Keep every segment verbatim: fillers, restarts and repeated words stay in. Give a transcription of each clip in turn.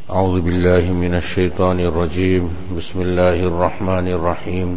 أعوذ بالله من الشيطان الرجيم. بسم الله الرحمن الرحيم.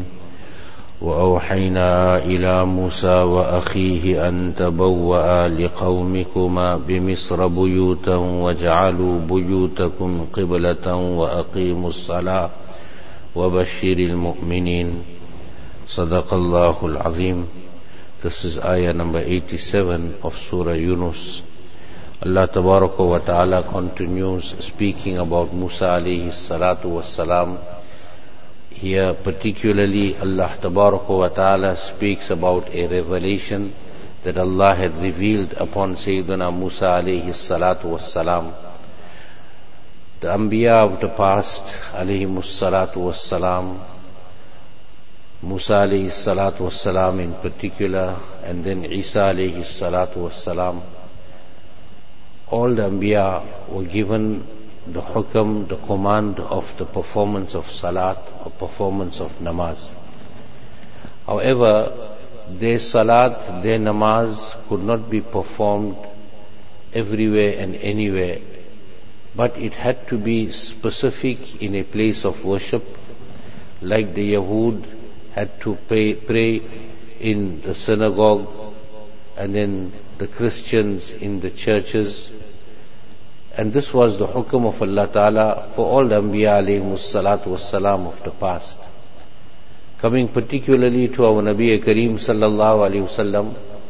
وأوحينا إلى موسى وأخيه أن تبوأ لقومكما بمصر بيوتا واجعلوا بيوتكم قبلة وأقيموا الصلاة وبشر المؤمنين. صدق الله العظيم. This is ayah number eighty-seven of Surah Yunus. Allah Tabaraka wa Ta'ala continues speaking about Musa alayhi salatu was salam. Here particularly Allah Tabaraka wa Ta'ala speaks about a revelation that Allah had revealed upon Sayyidina Musa alayhi salatu was salam. The Anbiya of the past alayhi salatu was salam, Musa alayhi salatu was salam in particular, and then Isa alayhi salatu was salam. All the Anbiya were given the hukam, the command of the performance of salat or performance of namaz. However, their salat, their namaz could not be performed everywhere and anywhere, but it had to be specific in a place of worship, like the Yahud had to pray, pray in the synagogue, and then the Christians in the churches. And this was the hukam of Allah Ta'ala for all the Anbiya alayhimus salatu was salam of the past. Coming particularly to our Nabi Kareem sallallahu alayhi wasallam,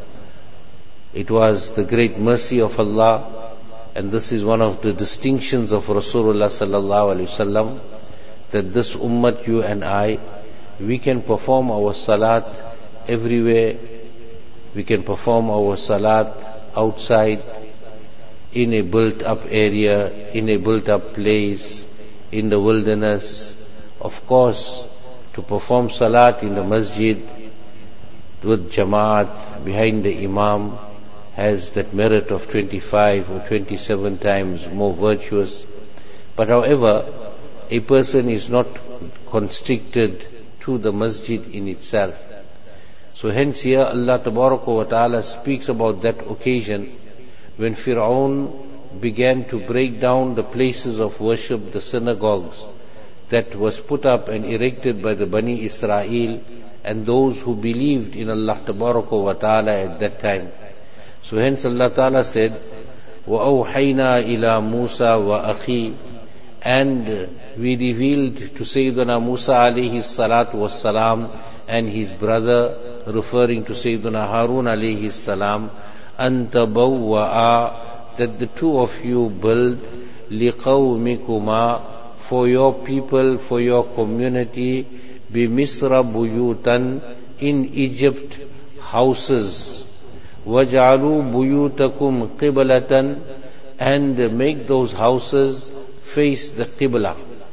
it was the great mercy of Allah, and this is one of the distinctions of Rasulullah sallallahu alayhi wasallam, that this ummat, you and I, we can perform our salat everywhere. We can perform our salat outside, in a built-up area, in a built-up place, in the wilderness. Of course, to perform salat in the masjid with jamaat behind the imam has that merit of twenty-five or twenty-seven times more virtuous. But however, a person is not constricted to the masjid in itself. So hence here Allah Tabaraka wa Ta'ala speaks about that occasion when Fir'aun began to break down the places of worship, the synagogues that was put up and erected by the Bani Israel and those who believed in Allah Tabaraka wa Ta'ala at that time. So hence Allah Ta'ala said, وَأَوْحَيْنَا إِلَى مُوسَى وَأَخِي, and we revealed to Sayyidina Musa alayhi salatu was salam and his brother, referring to Sayyidina Harun alayhi salam, أَن تَبَوَّأَ, that the two of you build لِقَوْمِكُمَا, for your people, for your community, بِمِصْرَ بُيُوتًا, in Egypt, houses, وَجَعَلُوا بُيُوتَكُمْ قِبْلَةً, and make those houses face the Qibla.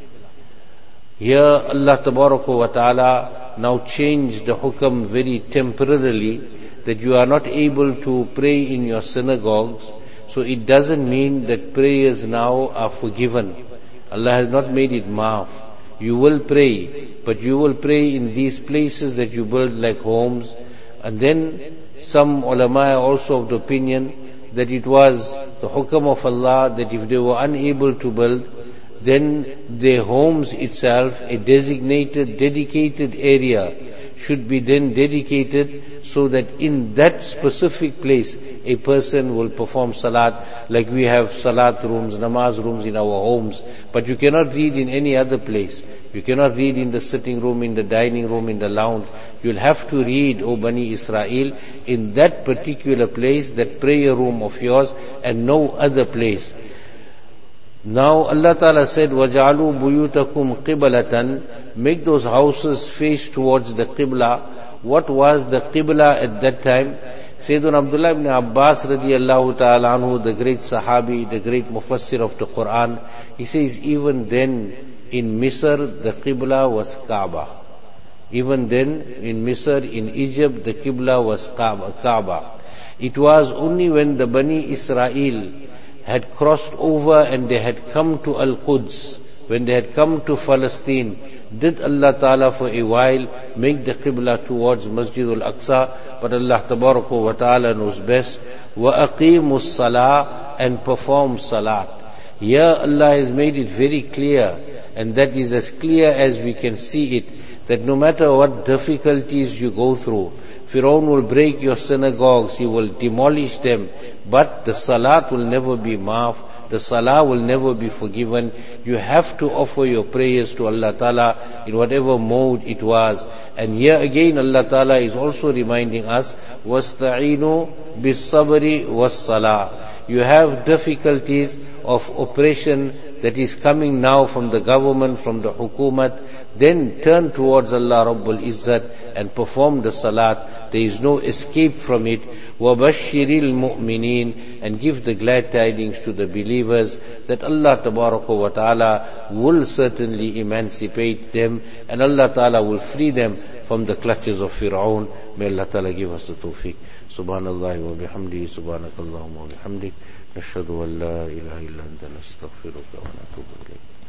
Here Allah Tabaraka wa Ta'ala now changed the hukam very temporarily, that you are not able to pray in your synagogues. So it doesn't mean that prayers now are forgiven. Allah has not made it maaf. You will pray, but you will pray in these places that you build like homes. And then some ulama are also of the opinion that it was the hukam of Allah that if they were unable to build, then their homes itself, a designated, dedicated area, should be then dedicated so that in that specific place a person will perform salat, like we have salat rooms, namaz rooms in our homes, but you cannot read in any other place. You cannot read in the sitting room, in the dining room, in the lounge. You'll have to read, O Bani Israel, in that particular place, that prayer room of yours, and no other place. Now Allah Ta'ala said, وَجَعَلُوا بُيُوتَكُمْ قِبْلَةً, make those houses face towards the Qibla. What was the Qibla at that time? Sayyidina Abdullah ibn Abbas radiyallahu ta'ala anhu, the great Sahabi, the great Mufassir of the Quran, he says even then in Misr the Qibla was Kaaba. Even then in Misr, in Egypt, the Qibla was Kaaba. It was only when the Bani Israel had crossed over and they had come to Al-Quds, when they had come to Palestine, did Allah Ta'ala for a while make the Qibla towards Masjid al-Aqsa, but Allah Tabaraka wa Ta'ala knows best. وَأَقِيمُوا الصَّلَاةَ, and perform salat. Here Allah has made it very clear, and that is as clear as we can see it, that no matter what difficulties you go through, Fir'aun will break your synagogues, he will demolish them, but the salat will never be maaf, the salah will never be forgiven. You have to offer your prayers to Allah Ta'ala in whatever mode it was. And here again Allah Ta'ala is also reminding us, وَاسْتَعِينُوا بِالصَّبْرِ وَالصَّلَاةِ. You have difficulties of oppression that is coming now from the government, from the hukumat, then turn towards Allah Rabbul Izzat and perform the salat. There is no escape from it. وَبَشِّرِ الْمُؤْمِنِينَ, and give the glad tidings to the believers that Allah Tabaraka wa Ta'ala will certainly emancipate them, and Allah Ta'ala will free them from the clutches of Fir'aun. May Allah Ta'ala give us the tawfiq. Subhanallah wa bihamdihi, subhanakallahumma wa bihamdik, nashhadu an la ilaha illa anta nastaghfiruka wa natubu ilayk.